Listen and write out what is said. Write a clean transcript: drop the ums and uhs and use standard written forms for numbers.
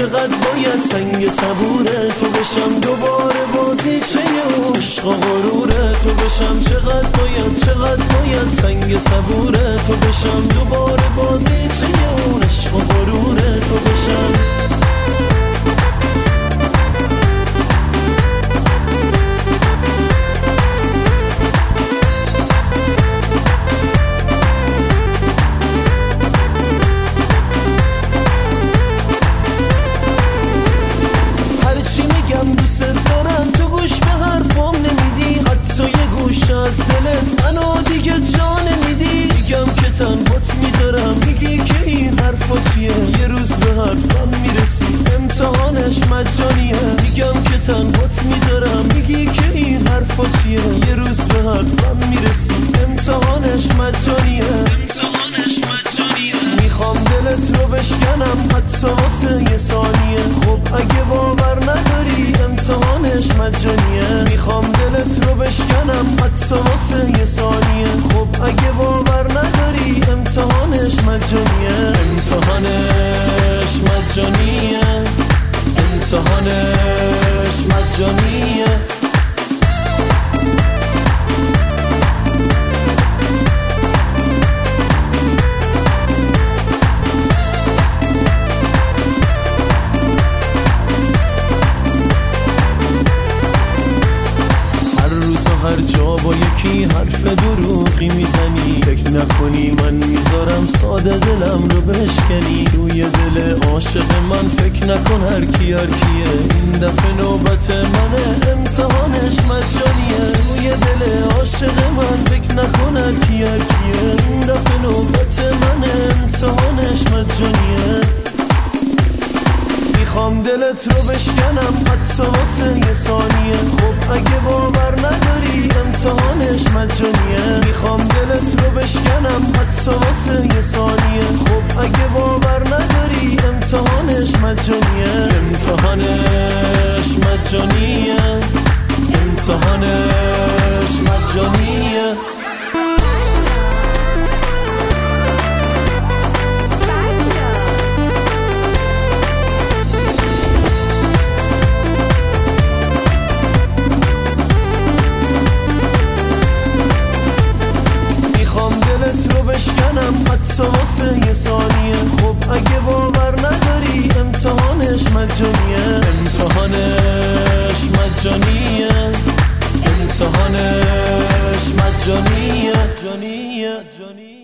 چقدر باید سنگ صبوره تو بشم دوباره بازیچه عشق و غروره تو بشم چقدر باید سنگ صبوره تو بشم دوباره بازیچه عشق و غروره تو بشم دوست دارم تو گوش به حرفام نمیدی حتی یه گوش از دلت منو دیگه جا نمیدی میگم که تنهات میذارم میگی که این حرفا چیه یه روز به حرفم میرسی امتحانش مجانیه میگم که تنهات میذارم میگی که این حرفا چیه یه روز به حرفم میرسی امتحانش مجانیه میخوام دلت رو بشکنم حتی واسه یه ثانیه خب اگه باور نداری امتحانش مجانیه میخوام دلت رو بشکنم حتی واسه یه ثانیه خب اگه باور نداری امتحانش مجانیه امتحانش مجانیه امتحانش مجانیه هر جا با یکی حرف دروغی میزنی فکر نکنی من میذارم ساده دلم رو بشکنی توی دل عاشق من فکر نکن هر کیه این دفعه نوبت منه امتحانش مجانیه توی دل عاشق من فکر نکن هر کیه این دفعه نوبت منه امتحانش مجانیه میخوام دلت رو بشکنم حتی واسه یه ثانیه خب اگه باور نداری امتحانش مجانیه میخوام دلت رو بشکنم حتی واسه یه ثانیه خب اگه باور نداری امتحانش مجانیه امتحانش مجانیه امتحانش مجانیه حتی واسه یه ثانیه خب اگه باور نداری امتحانش مجانیه امتحانش مجانیه امتحانش مجانیه